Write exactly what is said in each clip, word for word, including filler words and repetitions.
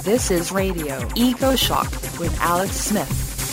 This is Radio Eco Shock with Alex Smith.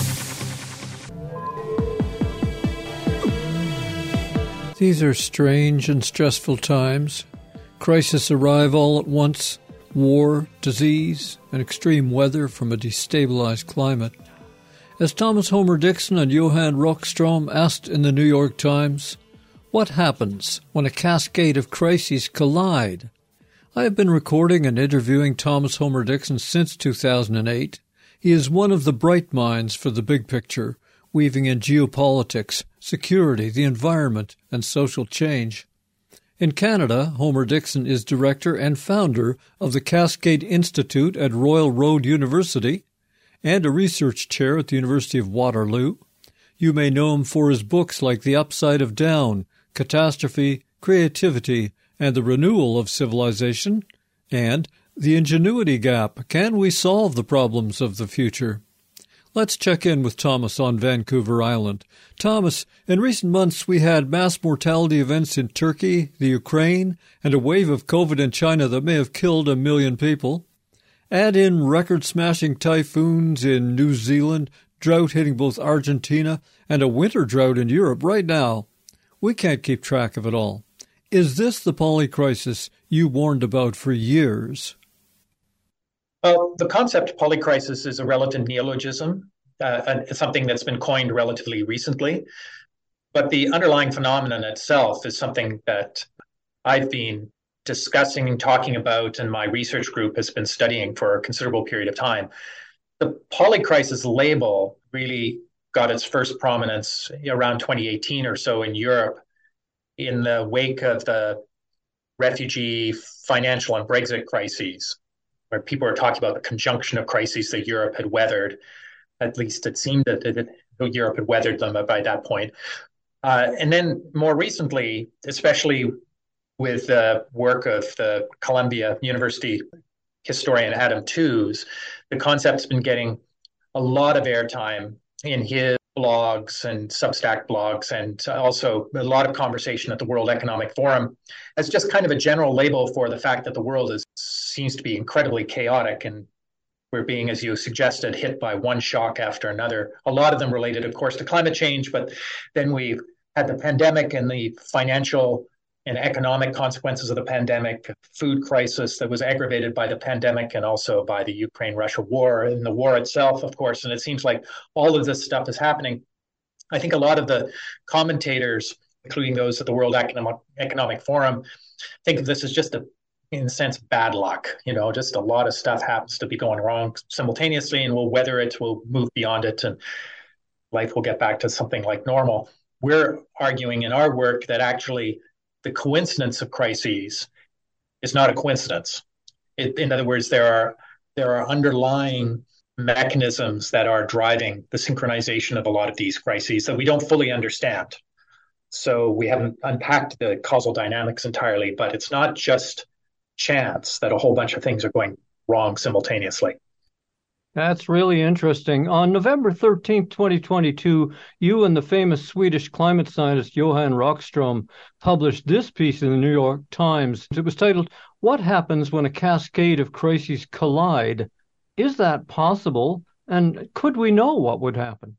These are strange and stressful times. Crises arrive all at once. War, disease, and extreme weather from a destabilized climate. As Thomas Homer Dixon and Johan Rockstrom asked in the New York Times, what happens when a cascade of crises collide? I have been recording and interviewing Thomas Homer Dixon since two thousand eight. He is one of the bright minds for the big picture, weaving in geopolitics, security, the environment, and social change. In Canada, Homer Dixon is director and founder of the Cascade Institute at Royal Road University and a research chair at the University of Waterloo. You may know him for his books like The Upside of Down, Catastrophe, Creativity, and the Renewal of Civilization, and The Ingenuity Gap, Can We Solve the Problems of the Future? Let's check in with Thomas on Vancouver Island. Thomas, in recent months we had mass mortality events in Turkey, the Ukraine, and a wave of COVID in China that may have killed a million people. Add in record-smashing typhoons in New Zealand, drought hitting both Argentina, and a winter drought in Europe right now. We can't keep track of it all. Is this the polycrisis you warned about for years? Well, the concept polycrisis is a relative neologism, uh, and it's something that's been coined relatively recently. But the underlying phenomenon itself is something that I've been discussing and talking about, and my research group has been studying for a considerable period of time. The polycrisis label really got its first prominence around twenty eighteen or so in Europe in the wake of the refugee, financial, and Brexit crises, where people were talking about the conjunction of crises that Europe had weathered. At least it seemed that, that, that Europe had weathered them by that point. Uh, and then more recently, especially with the work of the Columbia University historian Adam Tooze, the concept's been getting a lot of airtime in his blogs and Substack blogs, and also a lot of conversation at the World Economic Forum as just kind of a general label for the fact that the world is seems to be incredibly chaotic, and we're being, as you suggested, hit by one shock after another. A lot of them related, of course, to climate change, but then we've had the pandemic and the financial and economic consequences of the pandemic, food crisis that was aggravated by the pandemic and also by the Ukraine-Russia war, and the war itself, of course. And it seems like all of this stuff is happening. I think a lot of the commentators, including those at the World Economic, Economic Forum, think of this as just a, in a sense, bad luck. You know, just a lot of stuff happens to be going wrong simultaneously, and we'll weather it, we'll move beyond it, and life will get back to something like normal. We're arguing in our work that actually the coincidence of crises is not a coincidence. It, in other words, there are there are underlying mechanisms that are driving the synchronization of a lot of these crises that we don't fully understand. So we haven't unpacked the causal dynamics entirely, but it's not just chance that a whole bunch of things are going wrong simultaneously. That's really interesting. On November thirteenth, twenty twenty-two, you and the famous Swedish climate scientist Johan Rockstrom published this piece in the New York Times. It was titled, "What Happens When a Cascade of Crises Collide? Is that possible? And could we know what would happen?"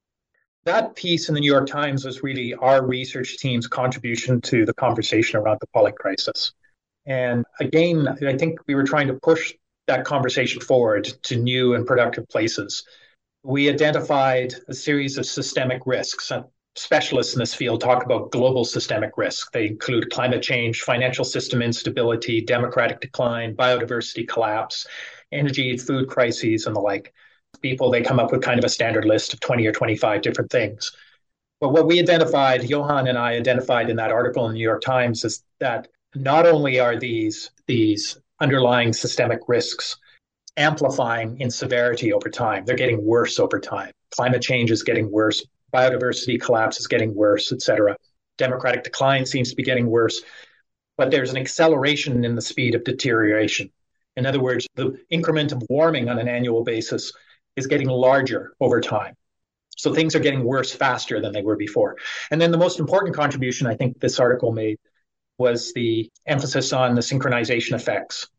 That piece in the New York Times was really our research team's contribution to the conversation around the polycrisis. And again, I think we were trying to push that conversation forward to new and productive places. We identified a series of systemic risks. Specialists in this field talk about global systemic risk. They include climate change, financial system instability, democratic decline, biodiversity collapse, energy and food crises, and the like. People, they come up with kind of a standard list of twenty or twenty-five different things. But what we identified, Johan and I identified in that article in the New York Times, is that not only are these these underlying systemic risks amplifying in severity over time, they're getting worse over time. Climate change is getting worse. Biodiversity collapse is getting worse, et cetera. Democratic decline seems to be getting worse. But there's an acceleration in the speed of deterioration. In other words, the increment of warming on an annual basis is getting larger over time. So things are getting worse faster than they were before. And then the most important contribution I think this article made was the emphasis on the synchronization effects.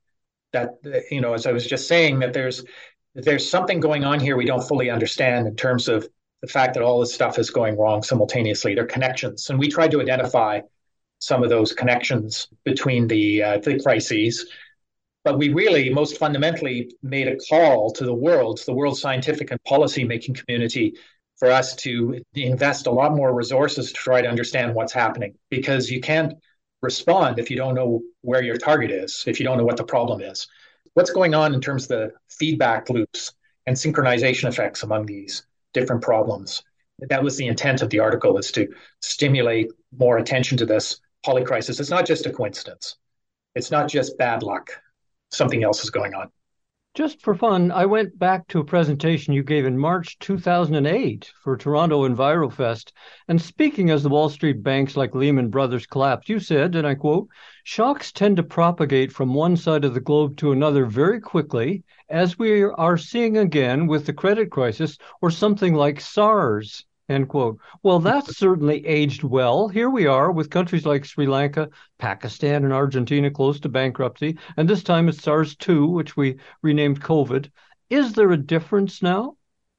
That, you know, as I was just saying, that there's there's something going on here we don't fully understand in terms of the fact that all this stuff is going wrong simultaneously. They're connections, and we tried to identify some of those connections between the uh, the crises. But we really, most fundamentally, made a call to the world, to the world scientific and policy making community, for us to invest a lot more resources to try to understand what's happening, because you can't respond if you don't know where your target is, if you don't know what the problem is. What's going on in terms of the feedback loops and synchronization effects among these different problems? That was the intent of the article, is to stimulate more attention to this polycrisis. It's not just a coincidence. It's not just bad luck. Something else is going on. Just for fun, I went back to a presentation you gave in March two thousand eight for Toronto EnviroFest, and speaking as the Wall Street banks like Lehman Brothers collapsed, you said, and I quote, "Shocks tend to propagate from one side of the globe to another very quickly, as we are seeing again with the credit crisis or something like SARS." End quote. Well, that's certainly aged well. Here we are with countries like Sri Lanka, Pakistan, and Argentina close to bankruptcy, and this time it's SARS two, which we renamed COVID. Is there a difference now?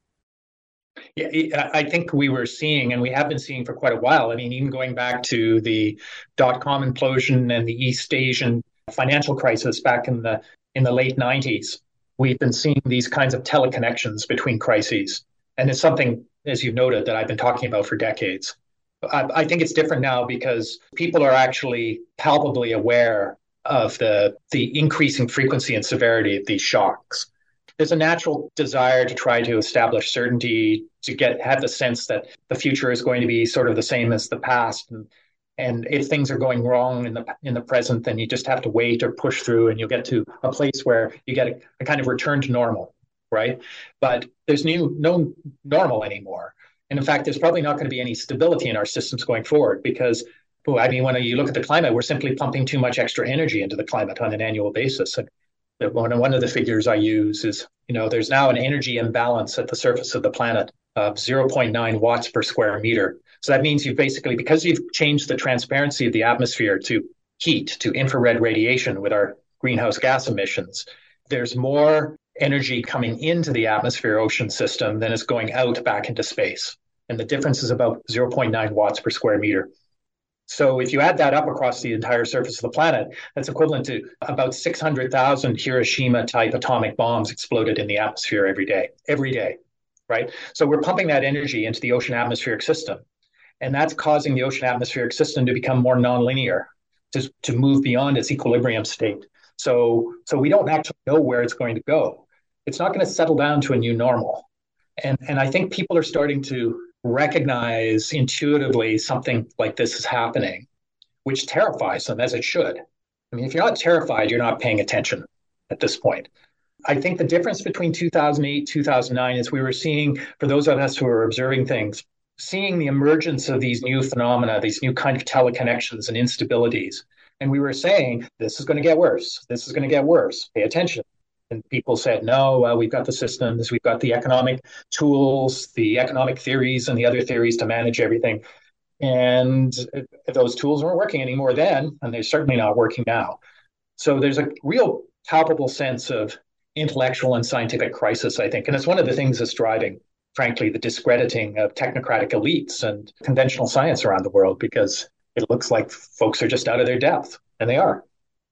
Yeah, I think we were seeing, and we have been seeing for quite a while. I mean, even going back to the dot-com implosion and the East Asian financial crisis back in the in the late nineties, we've been seeing these kinds of teleconnections between crises. And it's something, as you've noted, that I've been talking about for decades. I, I think it's different now because people are actually palpably aware of the, the increasing frequency and severity of these shocks. There's a natural desire to try to establish certainty, to get have the sense that the future is going to be sort of the same as the past. And, and if things are going wrong in the in the present, then you just have to wait or push through, and you'll get to a place where you get a, a kind of return to normal. Right? But there's new, no normal anymore. And in fact, there's probably not going to be any stability in our systems going forward because, well, I mean, when you look at the climate, we're simply pumping too much extra energy into the climate on an annual basis. And one, one of the figures I use is, you know, there's now an energy imbalance at the surface of the planet of zero point nine watts per square meter. So that means you've basically, because you've changed the transparency of the atmosphere to heat, to infrared radiation with our greenhouse gas emissions, there's more energy coming into the atmosphere ocean system than is going out back into space. And the difference is about zero point nine watts per square meter. So if you add that up across the entire surface of the planet, that's equivalent to about six hundred thousand Hiroshima-type atomic bombs exploded in the atmosphere every day, every day, right? So we're pumping that energy into the ocean atmospheric system. And that's causing the ocean atmospheric system to become more nonlinear, to, to move beyond its equilibrium state. So, so we don't actually know where it's going to go. It's not going to settle down to a new normal. And, and I think people are starting to recognize intuitively something like this is happening, which terrifies them, as it should. I mean, if you're not terrified, you're not paying attention at this point. I think the difference between two thousand eight, two thousand nine is we were seeing, for those of us who are observing things, seeing the emergence of these new phenomena, these new kind of teleconnections and instabilities. And we were saying, this is going to get worse. This is going to get worse. Pay attention. And people said, no, well, we've got the systems, we've got the economic tools, the economic theories and the other theories to manage everything. And those tools weren't working anymore then, and they're certainly not working now. So there's a real palpable sense of intellectual and scientific crisis, I think. And it's one of the things that's driving, frankly, the discrediting of technocratic elites and conventional science around the world, because it looks like folks are just out of their depth, and they are.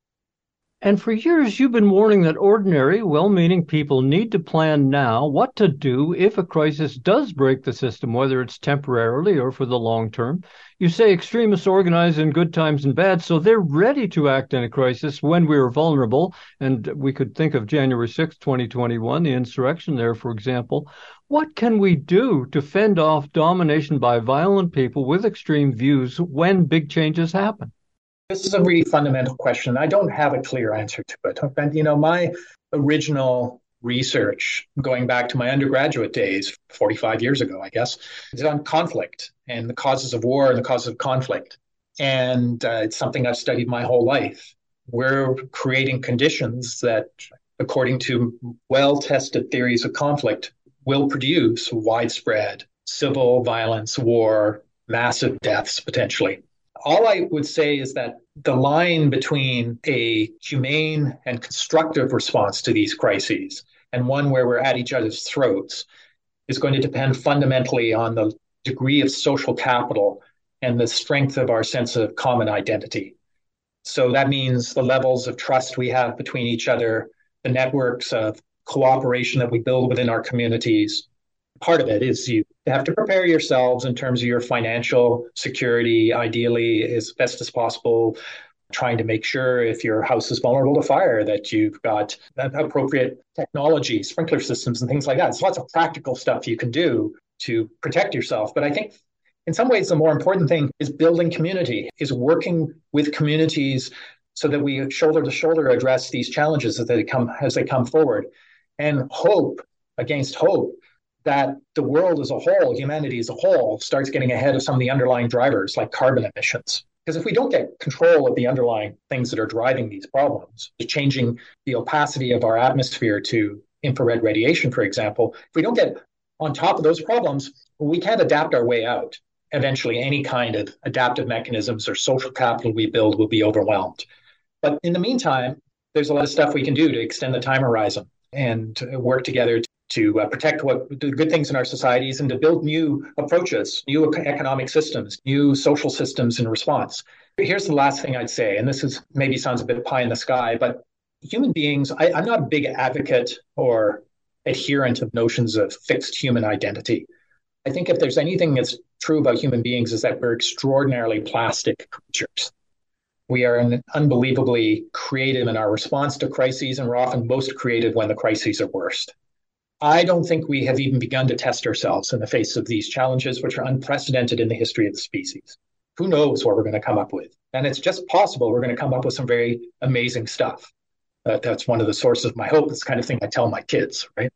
And for years, you've been warning that ordinary, well-meaning people need to plan now what to do if a crisis does break the system, whether it's temporarily or for the long term. You say extremists organize in good times and bad, so they're ready to act in a crisis when we're vulnerable. And we could think of January sixth, twenty twenty-one, the insurrection there, for example. What can we do to fend off domination by violent people with extreme views when big changes happen? This is a really fundamental question. I don't have a clear answer to it. And, you know, my original research, going back to my undergraduate days, forty-five years ago, I guess, is on conflict and the causes of war and the causes of conflict. And uh, it's something I've studied my whole life. We're creating conditions that, according to well-tested theories of conflict, will produce widespread civil violence, war, massive deaths, potentially. All I would say is that the line between a humane and constructive response to these crises and one where we're at each other's throats is going to depend fundamentally on the degree of social capital and the strength of our sense of common identity. So that means the levels of trust we have between each other, the networks of cooperation that we build within our communities. Part of it is you have to prepare yourselves in terms of your financial security, ideally as best as possible, trying to make sure if your house is vulnerable to fire that you've got appropriate technology, sprinkler systems and things like that. There's lots of practical stuff you can do to protect yourself. But I think in some ways, the more important thing is building community, is working with communities so that we shoulder to shoulder address these challenges as they come, as they come forward, and hope against hope that the world as a whole, humanity as a whole, starts getting ahead of some of the underlying drivers like carbon emissions. Because if we don't get control of the underlying things that are driving these problems, changing the opacity of our atmosphere to infrared radiation, for example, if we don't get on top of those problems, we can't adapt our way out. Eventually, any kind of adaptive mechanisms or social capital we build will be overwhelmed. But in the meantime, there's a lot of stuff we can do to extend the time horizon and work together to to uh, protect what the good things in our societies and to build new approaches, new economic systems, new social systems in response. Here's the last thing I'd say, and this is maybe sounds a bit pie in the sky, but human beings, I, I'm not a big advocate or adherent of notions of fixed human identity. I think if there's anything that's true about human beings is that we're extraordinarily plastic creatures. We are unbelievably creative in our response to crises, and we're often most creative when the crises are worst. I don't think we have even begun to test ourselves in the face of these challenges, which are unprecedented in the history of the species. Who knows what we're going to come up with? And it's just possible we're going to come up with some very amazing stuff. Uh, that's one of the sources of my hope. It's the kind of thing I tell my kids, right?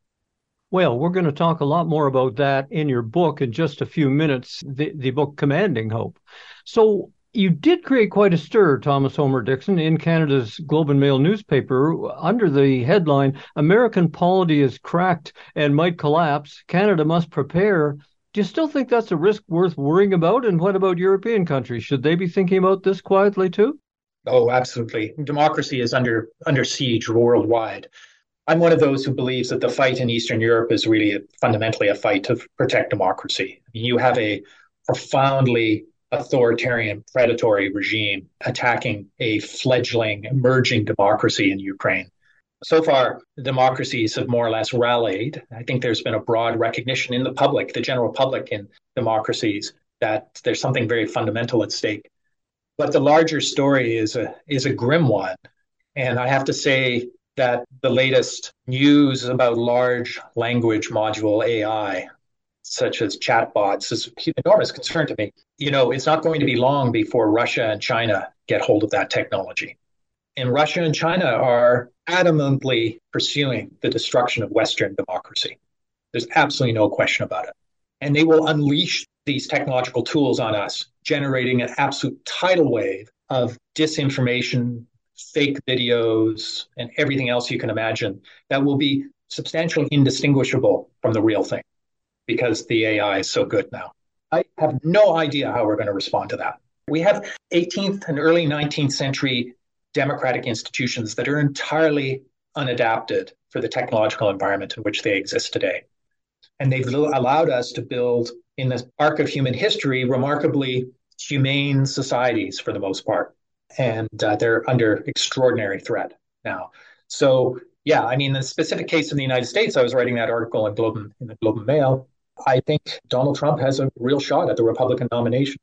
Well, we're going to talk a lot more about that in your book in just a few minutes, the, the book Commanding Hope. So you did create quite a stir, Thomas Homer Dixon, in Canada's Globe and Mail newspaper under the headline, American polity is cracked and might collapse. Canada must prepare. Do you still think that's a risk worth worrying about? And what about European countries? Should they be thinking about this quietly too? Oh, absolutely. Democracy is under under siege worldwide. I'm one of those who believes that the fight in Eastern Europe is really a, fundamentally a fight to protect democracy. You have a profoundly authoritarian, predatory regime attacking a fledgling, emerging democracy in Ukraine. So far, democracies have more or less rallied. I think there's been a broad recognition in the public, the general public in democracies, that there's something very fundamental at stake. But the larger story is a is a grim one. And I have to say that the latest news about large language module A I, such as chatbots, is an enormous concern to me. You know, it's not going to be long before Russia and China get hold of that technology. And Russia and China are adamantly pursuing the destruction of Western democracy. There's absolutely no question about it. And they will unleash these technological tools on us, generating an absolute tidal wave of disinformation, fake videos, and everything else you can imagine that will be substantially indistinguishable from the real thing, because the A I is so good now. I have no idea how we're going to respond to that. We have eighteenth and early nineteenth century democratic institutions that are entirely unadapted for the technological environment in which they exist today. And they've allowed us to build, in the arc of human history, remarkably humane societies for the most part. And uh, they're under extraordinary threat now. So, yeah, I mean, in the specific case of the United States, I was writing that article in, Globe, in the Globe and Mail. I think Donald Trump has a real shot at the Republican nomination.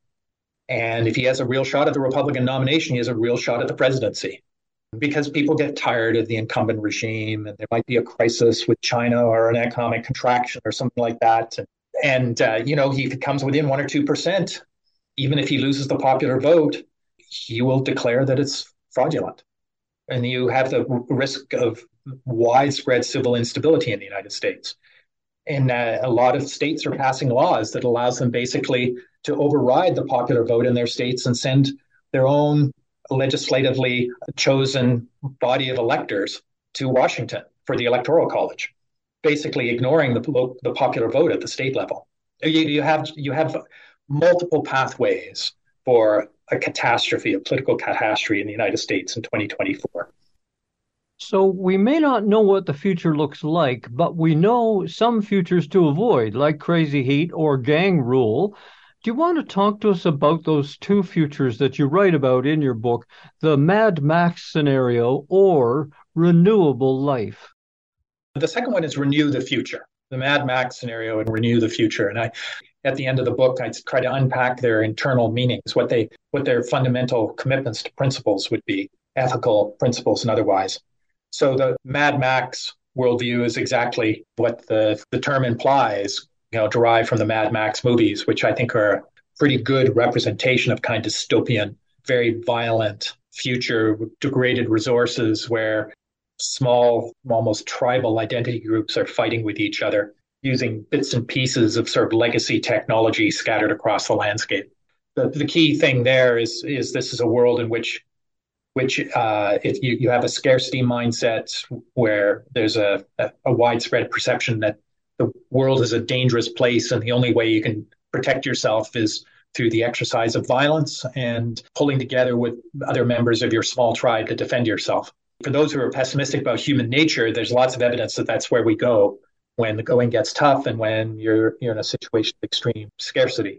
And if he has a real shot at the Republican nomination, he has a real shot at the presidency. Because people get tired of the incumbent regime, and there might be a crisis with China or an economic contraction or something like that. And, and uh, you know, he, if he comes within one or two percent, even if he loses the popular vote, he will declare that it's fraudulent. And you have the risk of widespread civil instability in the United States. And uh, a lot of states are passing laws that allows them basically to override the popular vote in their states and send their own legislatively chosen body of electors to Washington for the Electoral College, basically ignoring the, the popular vote at the state level. You, you have you have multiple pathways for a catastrophe, a political catastrophe in the United States in twenty twenty-four. So we may not know what the future looks like, but we know some futures to avoid, like crazy heat or gang rule. Do you want to talk to us about those two futures that you write about in your book, the Mad Max scenario or renewable life? The second one is renew the future, the Mad Max scenario and renew the future. And I, at the end of the book, I try to unpack their internal meanings, what they, what their fundamental commitments to principles would be, ethical principles and otherwise. So the Mad Max worldview is exactly what the, the term implies, you know, derived from the Mad Max movies, which I think are a pretty good representation of kind of dystopian, very violent future with degraded resources where small, almost tribal identity groups are fighting with each other using bits and pieces of sort of legacy technology scattered across the landscape. The, the key thing there is, is this is a world in which which uh, if you, you have a scarcity mindset where there's a, a, a widespread perception that the world is a dangerous place and the only way you can protect yourself is through the exercise of violence and pulling together with other members of your small tribe to defend yourself. For those who are pessimistic about human nature, there's lots of evidence that that's where we go when the going gets tough and when you're, you're in a situation of extreme scarcity.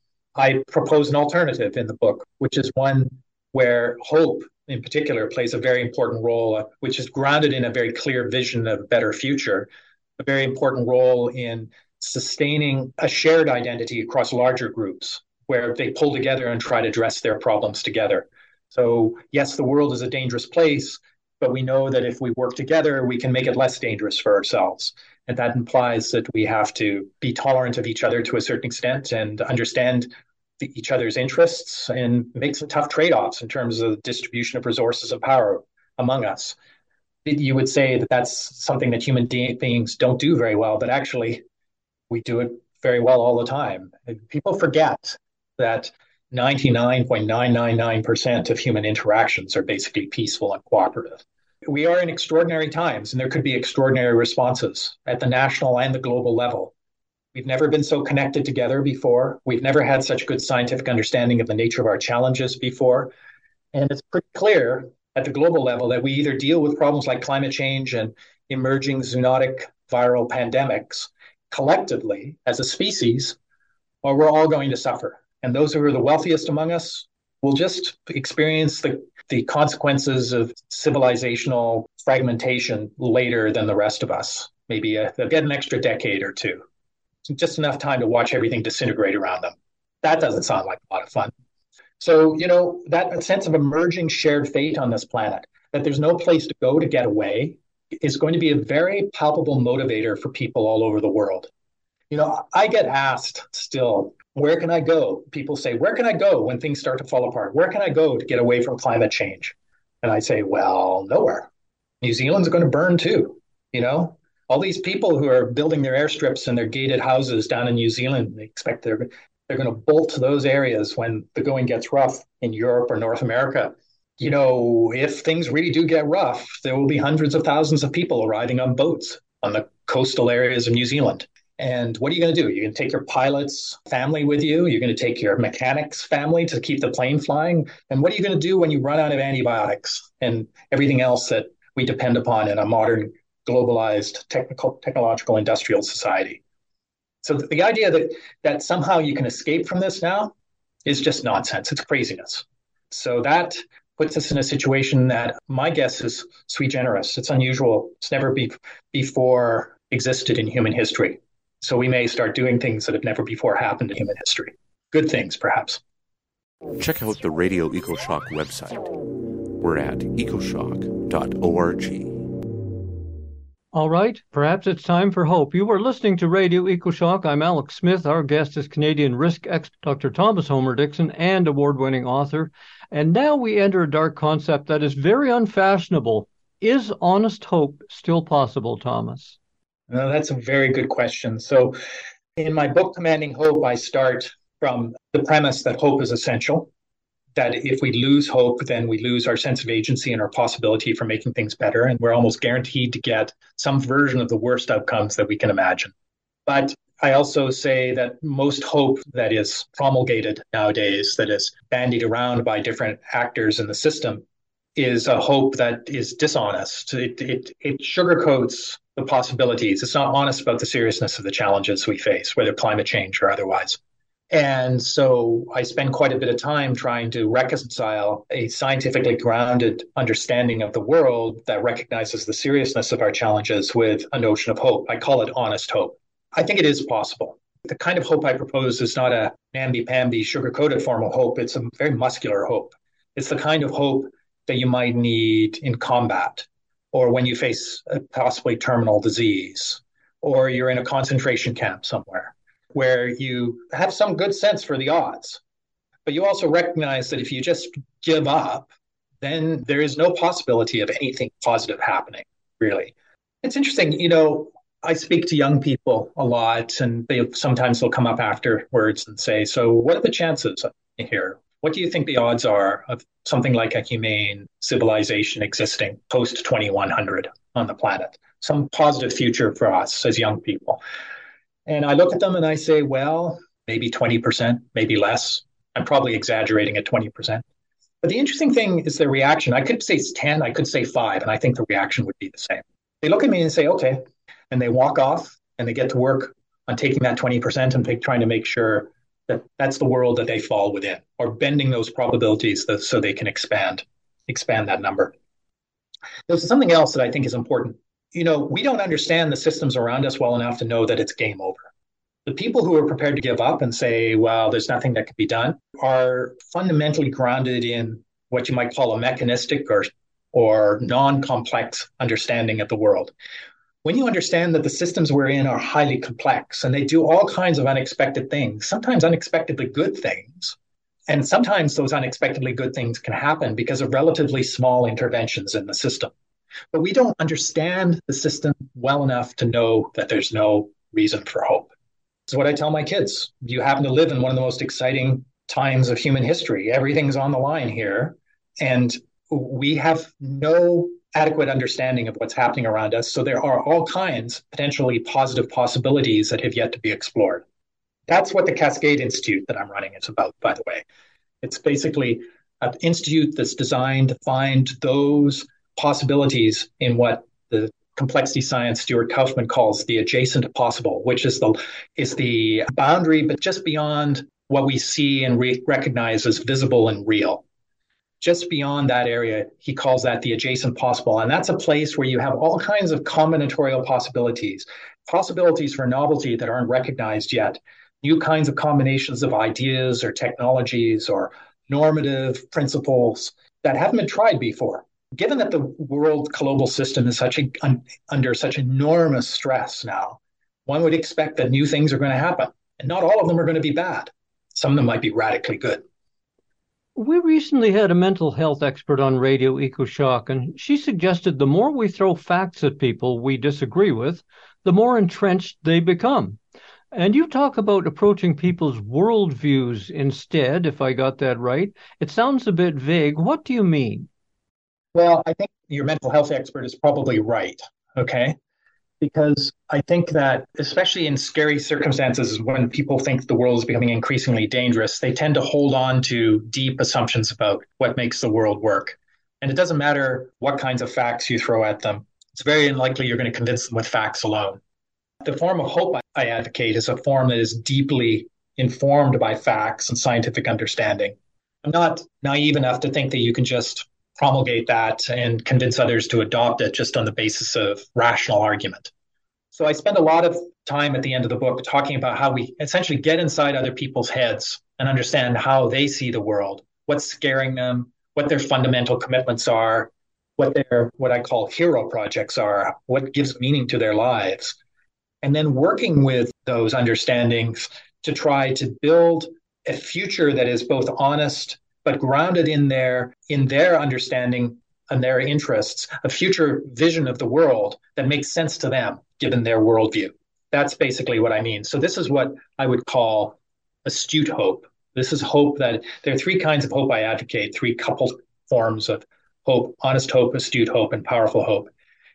I propose an alternative in the book, which is one where hope in particular plays a very important role, uh, which is grounded in a very clear vision of a better future, a very important role in sustaining a shared identity across larger groups where they pull together and try to address their problems together. So yes, the world is a dangerous place, but we know that if we work together, we can make it less dangerous for ourselves. And that implies that we have to be tolerant of each other to a certain extent and understand the, each other's interests and make some tough trade-offs in terms of the distribution of resources of power among us. You would say that that's something that human de- beings don't do very well, but actually we do it very well all the time. And people forget that ninety-nine point nine nine nine percent of human interactions are basically peaceful and cooperative. We are in extraordinary times, and there could be extraordinary responses at the national and the global level. We've never been so connected together before. We've never had such good scientific understanding of the nature of our challenges before. And it's pretty clear at the global level that we either deal with problems like climate change and emerging zoonotic viral pandemics collectively as a species, or we're all going to suffer. And those who are the wealthiest among us will just experience the, the consequences of civilizational fragmentation later than the rest of us. Maybe a, they'll get an extra decade or two. Just enough time to watch everything disintegrate around them. That doesn't sound like a lot of fun. So, you know, that sense of emerging shared fate on this planet, that there's no place to go to get away, is going to be a very palpable motivator for people all over the world. You know, I get asked still, where can I go? People say, where can I go when things start to fall apart? Where can I go to get away from climate change? And I say, well, nowhere. New Zealand's going to burn too, you know? All these people who are building their airstrips and their gated houses down in New Zealand, they expect they're, they're going to bolt to those areas when the going gets rough in Europe or North America. You know, if things really do get rough, there will be hundreds of thousands of people arriving on boats on the coastal areas of New Zealand. And what are you going to do? You're going to take your pilot's family with you. You're going to take your mechanic's family to keep the plane flying. And what are you going to do when you run out of antibiotics and everything else that we depend upon in a modern, globalized, technical, technological, industrial society? So the idea that, that somehow you can escape from this now is just nonsense. It's craziness. So that puts us in a situation that my guess is sui generis. It's unusual. It's never be, before existed in human history. So we may start doing things that have never before happened in human history. Good things, perhaps. Check out the Radio EcoShock website. We're at ecoshock dot org. All right, perhaps it's time for hope. You are listening to Radio EcoShock. I'm Alex Smith. Our guest is Canadian risk expert Doctor Thomas Homer Dixon and award-winning author. And now we enter a dark concept that is very unfashionable. Is honest hope still possible, Thomas? No, that's a very good question. So in my book, Commanding Hope, I start from the premise that hope is essential, that if we lose hope, then we lose our sense of agency and our possibility for making things better. And we're almost guaranteed to get some version of the worst outcomes that we can imagine. But I also say that most hope that is promulgated nowadays, that is bandied around by different actors in the system, is a hope that is dishonest. It, it, it sugarcoats the possibilities. It's not honest about the seriousness of the challenges we face, whether climate change or otherwise. And so I spend quite a bit of time trying to reconcile a scientifically grounded understanding of the world that recognizes the seriousness of our challenges with a notion of hope. I call it honest hope. I think it is possible. The kind of hope I propose is not a namby-pamby, sugar-coated form of hope. It's a very muscular hope. It's the kind of hope that you might need in combat, or when you face a possibly terminal disease, or you're in a concentration camp somewhere, where you have some good sense for the odds. But you also recognize that if you just give up, then there is no possibility of anything positive happening, really. It's interesting, you know, I speak to young people a lot, and they sometimes they'll come up afterwards and say, so what are the chances here? What do you think the odds are of something like a humane civilization existing post twenty-one hundred on the planet? Some positive future for us as young people. And I look at them and I say, well, maybe twenty percent, maybe less. I'm probably exaggerating at twenty percent. But the interesting thing is their reaction. I could say it's ten, I could say five, and I think the reaction would be the same. They look at me and say, okay, and they walk off and they get to work on taking that twenty percent and trying to make sure that that's the world that they fall within, or bending those probabilities so they can expand, expand that number. There's something else that I think is important. You know, we don't understand the systems around us well enough to know that it's game over. The people who are prepared to give up and say, well, there's nothing that can be done, are fundamentally grounded in what you might call a mechanistic or, or non-complex understanding of the world. When you understand that the systems we're in are highly complex and they do all kinds of unexpected things, sometimes unexpectedly good things, and sometimes those unexpectedly good things can happen because of relatively small interventions in the system. But we don't understand the system well enough to know that there's no reason for hope. This is what I tell my kids. You happen to live in one of the most exciting times of human history. Everything's on the line here. And we have no adequate understanding of what's happening around us. So there are all kinds, potentially positive possibilities that have yet to be explored. That's what the Cascade Institute that I'm running is about, by the way. It's basically an institute that's designed to find those possibilities in what the complexity science Stuart Kauffman calls the adjacent possible, which is the is the boundary, but just beyond what we see and re- recognize as visible and real. Just beyond that area, he calls that the adjacent possible. And that's a place where you have all kinds of combinatorial possibilities, possibilities for novelty that aren't recognized yet, new kinds of combinations of ideas or technologies or normative principles that haven't been tried before. Given that the world global system is such a, un, under such enormous stress now, one would expect that new things are going to happen. And not all of them are going to be bad. Some of them might be radically good. We recently had a mental health expert on Radio EcoShock, and she suggested the more we throw facts at people we disagree with, the more entrenched they become. And you talk about approaching people's worldviews instead, if I got that right. It sounds a bit vague. What do you mean? Well, I think your mental health expert is probably right, okay? Because I think that, especially in scary circumstances, when people think the world is becoming increasingly dangerous, they tend to hold on to deep assumptions about what makes the world work. And it doesn't matter what kinds of facts you throw at them. It's very unlikely you're going to convince them with facts alone. The form of hope I advocate is a form that is deeply informed by facts and scientific understanding. I'm not naive enough to think that you can just promulgate that and convince others to adopt it just on the basis of rational argument. So I spend a lot of time at the end of the book talking about how we essentially get inside other people's heads and understand how they see the world, what's scaring them, what their fundamental commitments are, what their, what I call hero projects are, what gives meaning to their lives. And then working with those understandings to try to build a future that is both honest but grounded in their in their understanding and their interests, a future vision of the world that makes sense to them, given their worldview. That's basically what I mean. So this is what I would call astute hope. This is hope that there are three kinds of hope I advocate, three coupled forms of hope: honest hope, astute hope, and powerful hope.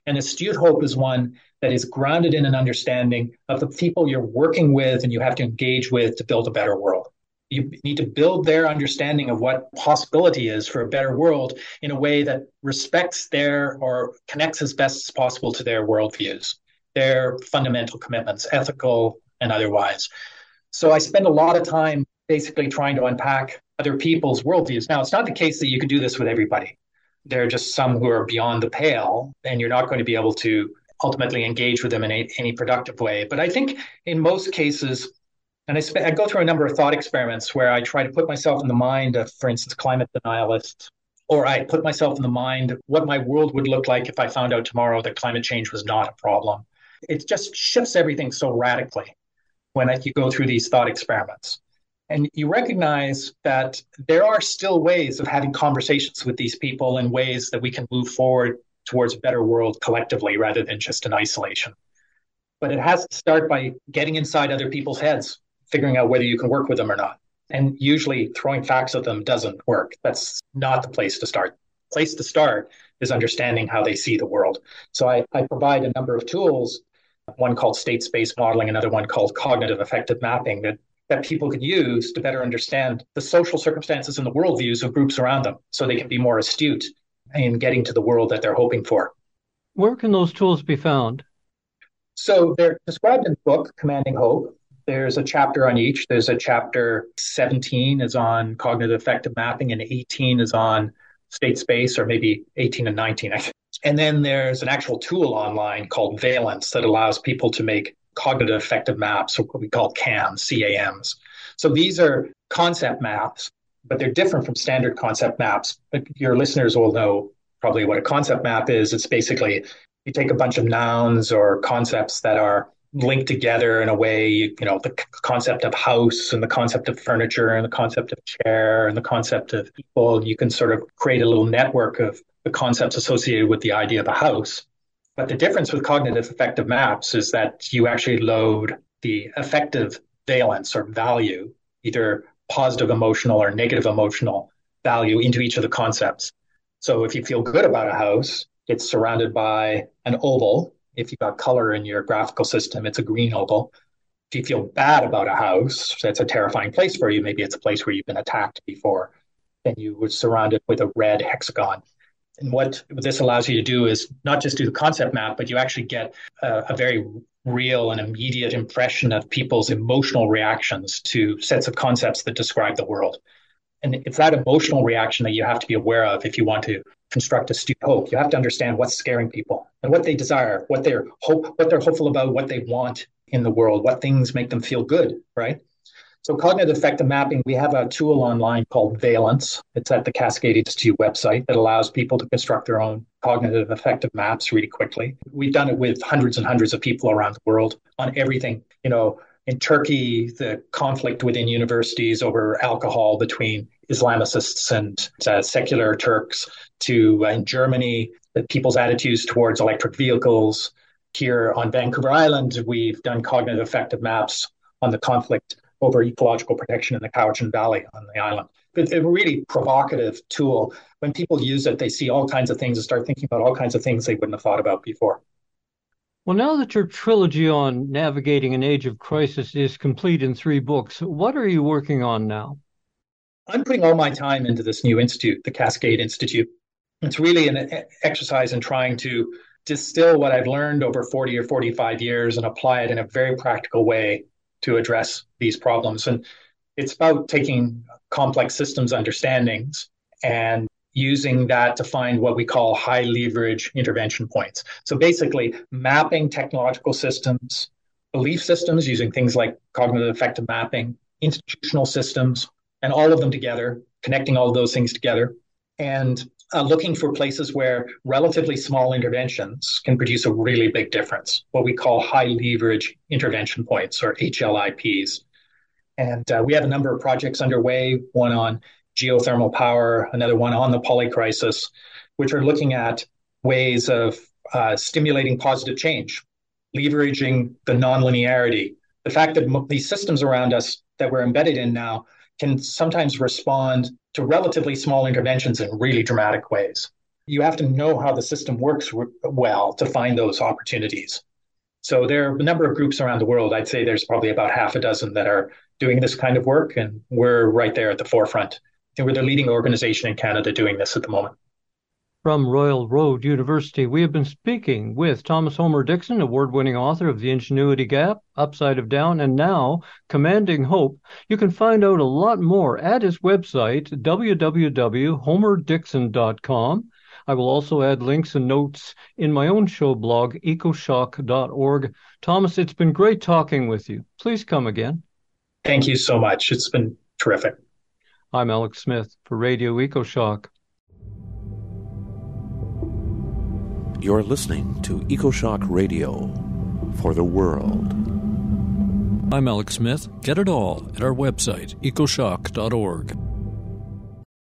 And astute hope is one that is grounded in an understanding of the people you're working with and you have to engage with to build a better world. You need to build their understanding of what possibility is for a better world in a way that respects their or connects as best as possible to their worldviews, their fundamental commitments, ethical and otherwise. So I spend a lot of time basically trying to unpack other people's worldviews. Now, it's not the case that you can do this with everybody. There are just some who are beyond the pale, and you're not going to be able to ultimately engage with them in a, any productive way. But I think in most cases, and I, sp- I go through a number of thought experiments where I try to put myself in the mind of, for instance, climate denialists, or I put myself in the mind of what my world would look like if I found out tomorrow that climate change was not a problem. It just shifts everything so radically when I, you go through these thought experiments. And you recognize that there are still ways of having conversations with these people in ways that we can move forward towards a better world collectively rather than just in isolation. But it has to start by getting inside other people's heads, figuring out whether you can work with them or not. And usually throwing facts at them doesn't work. That's not the place to start. The place to start is understanding how they see the world. So I, I provide a number of tools, one called state space modeling, another one called cognitive affective mapping, that that people can use to better understand the social circumstances and the worldviews of groups around them so they can be more astute in getting to the world that they're hoping for. Where can those tools be found? So they're described in the book, Commanding Hope. There's a chapter on each. There's a chapter seventeen is on cognitive affective mapping and eighteen is on state space, or maybe eighteen and nineteen. And then there's an actual tool online called Valence that allows people to make cognitive affective maps, or what we call C A Ms, C A Ms. So these are concept maps, but they're different from standard concept maps. But your listeners will know probably what a concept map is. It's basically you take a bunch of nouns or concepts that are linked together in a way, you know, the concept of house and the concept of furniture and the concept of chair and the concept of people. You can sort of create a little network of the concepts associated with the idea of a house. But the difference with cognitive affective maps is that you actually load the affective valence or value, either positive emotional or negative emotional value, into each of the concepts. So if you feel good about a house, it's surrounded by an oval. If you've got color in your graphical system, it's a green oval. If you feel bad about a house, that's a terrifying place for you. Maybe it's a place where you've been attacked before. Then you would surround it with a red hexagon. And what this allows you to do is not just do the concept map, but you actually get a, a very real and immediate impression of people's emotional reactions to sets of concepts that describe the world. And it's that emotional reaction that you have to be aware of if you want to construct astute hope. You have to understand what's scaring people and what they desire, what they're hope, what they're hopeful about, what they want in the world, what things make them feel good, right? So cognitive affective mapping, we have a tool online called Valence. It's at the Cascade Institute website that allows people to construct their own cognitive affective maps really quickly. We've done it with hundreds and hundreds of people around the world on everything. You know, in Turkey, the conflict within universities over alcohol between Islamicists and uh, secular Turks, to uh, in Germany, the people's attitudes towards electric vehicles. Here on Vancouver Island, we've done cognitive affective maps on the conflict over ecological protection in the Cowichan Valley on the island. It's a really provocative tool. When people use it, they see all kinds of things and start thinking about all kinds of things they wouldn't have thought about before. Well, now that your trilogy on navigating an age of crisis is complete in three books, what are you working on now? I'm putting all my time into this new institute, the Cascade Institute. It's really an exercise in trying to distill what I've learned over forty or forty-five years and apply it in a very practical way to address these problems. And it's about taking complex systems understandings and using that to find what we call high leverage intervention points. So basically mapping technological systems, belief systems using things like cognitive affective mapping, institutional systems, and all of them together, connecting all of those things together, and uh, looking for places where relatively small interventions can produce a really big difference, what we call high leverage intervention points, or H L I Ps. And uh, we have a number of projects underway, one on geothermal power, another one on the polycrisis, which are looking at ways of uh, stimulating positive change, leveraging the nonlinearity, the fact that mo- these systems around us that we're embedded in now can sometimes respond to relatively small interventions in really dramatic ways. you have to know how the system works well to find those opportunities. So there are a number of groups around the world. I'd say there's probably about half a dozen that are doing this kind of work, and we're right there at the forefront. And we're the leading organization in Canada doing this at the moment. From Royal Road University, we have been speaking with Thomas Homer Dixon, award-winning author of The Ingenuity Gap, Upside of Down, and now Commanding Hope. You can find out a lot more at his website, w w w dot homer dixon dot com. I will also add links and notes in my own show blog, ecoshock dot org. Thomas, it's been great talking with you. Please come again. Thank you so much. It's been terrific. I'm Alex Smith for Radio EcoShock. You're listening to EcoShock Radio for the world. I'm Alex Smith. Get it all at our website, ecoshock dot org.